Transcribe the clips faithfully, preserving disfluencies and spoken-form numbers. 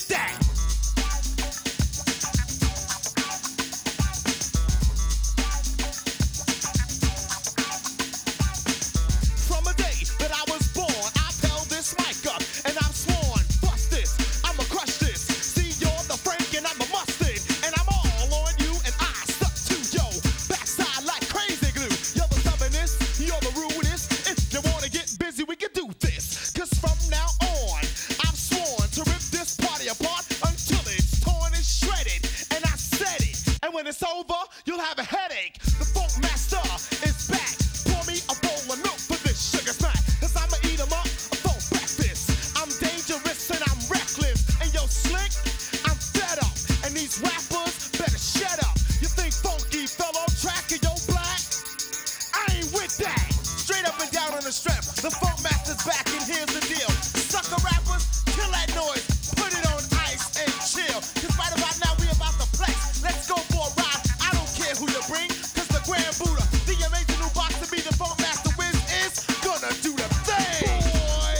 with that. From a day that I was born, I've held this mic up and I've sworn, bust this, I'ma crush this. See, you're the Frank and I'm a mustard, and I'm all on you and I stuck to yo backside like crazy glue. You're the stubbornest, you're the rudest. If you wanna get busy, we can do this. Cause from now on, I've sworn to rip this party apart until it's torn and shredded. And I said it, and when it's over, you'll have a headache. The Funk Master is back. Pour me a bowl of milk for this sugar smack. Cause I'ma eat 'em up for breakfast. I'm dangerous and I'm reckless. And yo, slick, I'm fed up. And these rappers better shut up. You think Funky fell off track and yo black? I ain't with that. Straight up and down on the strap. The Funk Master's back and here's the deal. Sucker rappers, kill that noise. Put it on ice and chill. Cause right about now we about to flex. Let's go for a ride. I don't care who you bring. Cause the Grand Buddha, the amazing new box to be the Funk Master Wiz is gonna do the thing. Boy.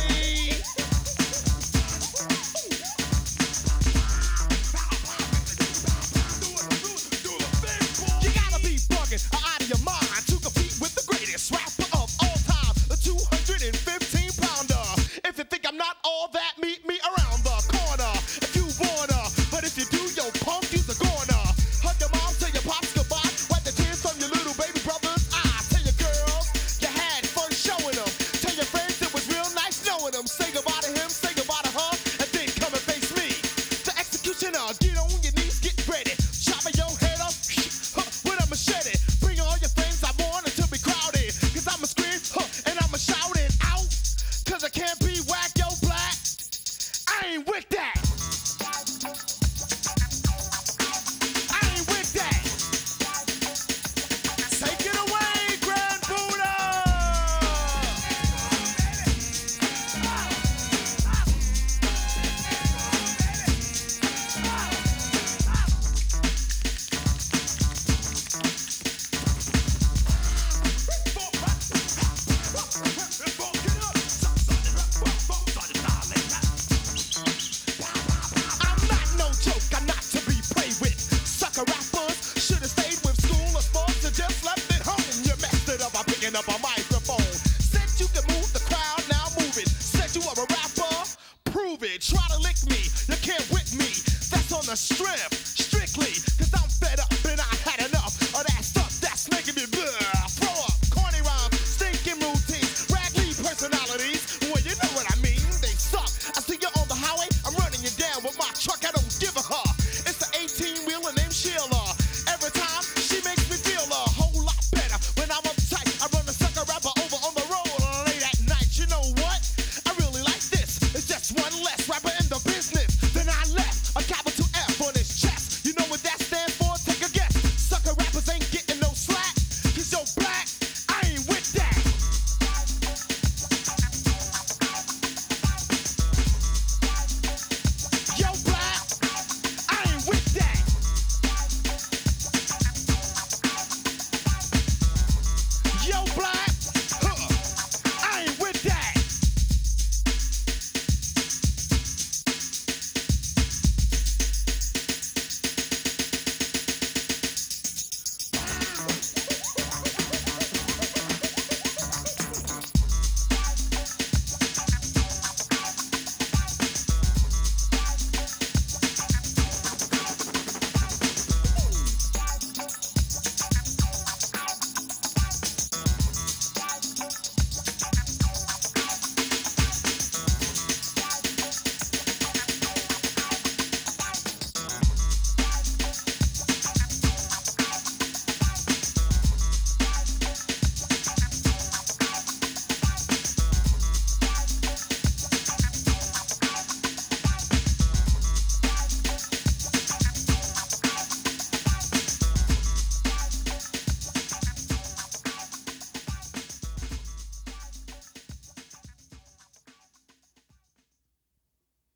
You gotta be bugging or out of your mind to compete with the greatest rapper of all time, the two hundred fifteen pounder. If you think I'm not all that, meet me around the corner if you wanna. But if you do, yo punk, you's a goner. Hug your mom, tell your pops goodbye. Wipe the tears from your little baby brother's eyes. Tell your girls you had fun showing them. Tell your friends it was real nice knowing them. Say goodbye to him, say goodbye to her, and then come and face me. The executioner, get on your knees, get ready. Chopping your head up huh, with a machete. Bring all your friends, I want until we crowded. Cause I'ma scream huh, and I'ma shout it out. Cause I can't be whack, yo black. I ain't with that. I ain't with that. Take it away, Grand Buddha. I'm not no joke, I'm not to be played with. Sucker rappers should've stayed with school or sports or just left it home. You messed it up by picking up a microphone. Said you could move the crowd, now move it. Said you are a rapper, prove it. Try to lick me, you can't whip me. That's on the strength